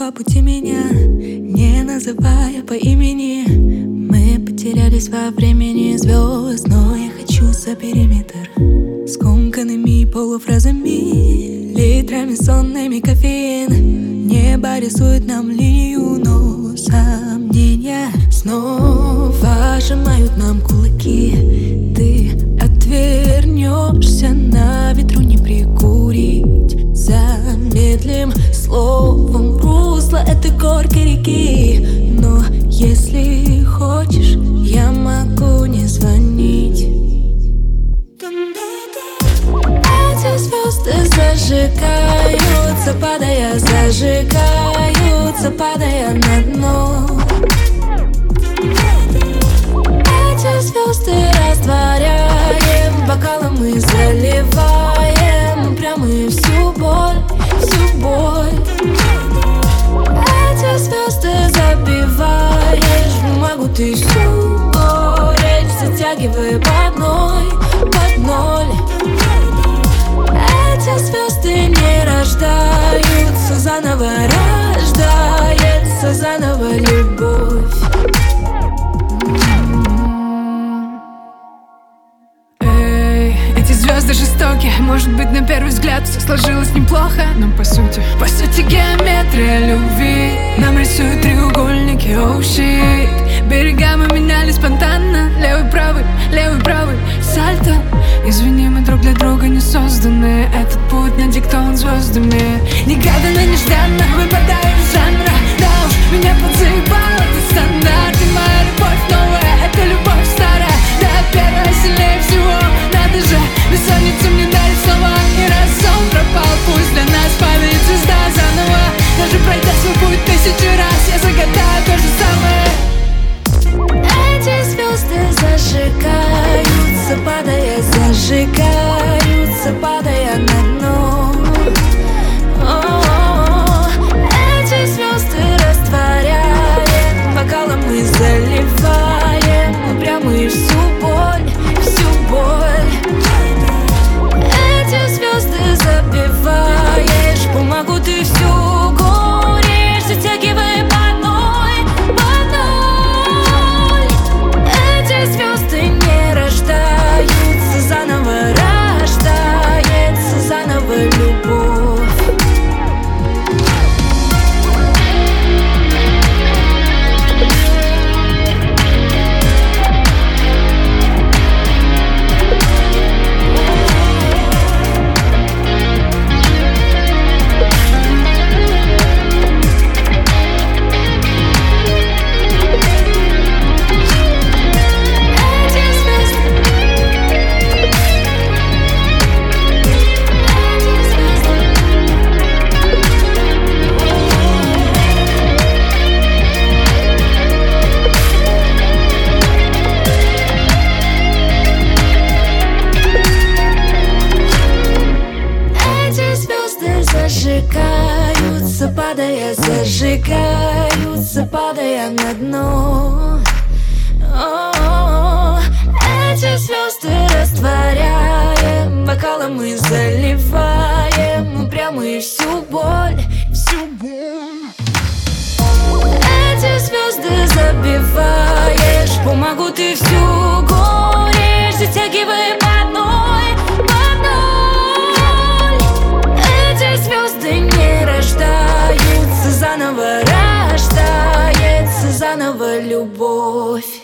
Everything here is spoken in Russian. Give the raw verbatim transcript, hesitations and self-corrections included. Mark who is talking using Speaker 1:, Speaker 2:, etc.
Speaker 1: по пути меня, не называя по имени. Мы потерялись во времени звезд, но я хочу за периметр. Скомканными полуфразами, литрами сонными кофеин. Небо рисует нам линию, но сомнения снова сжимают нам кулаки. Ты отвернешься, на ветру не прикурить. Замедлим словом русло этой горькой реки. Но если хочешь, я могу не звонить. Эти звезды зажигаются, падая, зажигаются, падая на дно. Эти звезды растворяем, бокалом мы заливаем прямо всю боль, всю боль. Эти звезды забиваешь в бумагу, ты всю горечь, затягивая по одной, под ноль. Эти звезды не рождаются заново, рождается заново любовь.
Speaker 2: Эй, эти звезды жестокие. Может быть, на первый взгляд все сложилось неплохо, но по сути, по сути геометрия любви нам рисуют треугольники, oh shit. Берега мы меняли спонтанно, левый, правый, левый, правый, сальто. Извини, мы друг для друга не созданы. Этот путь надиктован звездами. Негаданно, нежданно выпадаю из жанра. Да уж, меня подзаебал этот стандарт. И моя любовь новая, это любовь старая. Да, первая сильнее всего, надо же. Бессонницу мне дали снова, и раз сон пропал, пусть для нас падает звезда заново. Даже пройдя свой путь тысячу раз, я загадаю то же самое.
Speaker 1: Эти звезды зажигаются, падая, зажигаются, падая на дно. О-о-о. Эти звезды растворяем, бокалом мы заливаем прямо и всю боль, всю боль. Эти звезды забиваешь в бумагу, ты всю горечь, затягивая по одной, по одной. Эти звезды не рождаются заново, рождается заново любовь. Зажигаются, падая, зажигаются, падая на дно. О-о-о. Эти звезды растворяем, бокалом мы заливаем прямо и всю боль, всю боль. Эти звезды забиваешь в бумагу, ты всю горечь, затягивая по одной, по одной. Эти звезды не рождаются заново, рождается заново любовь.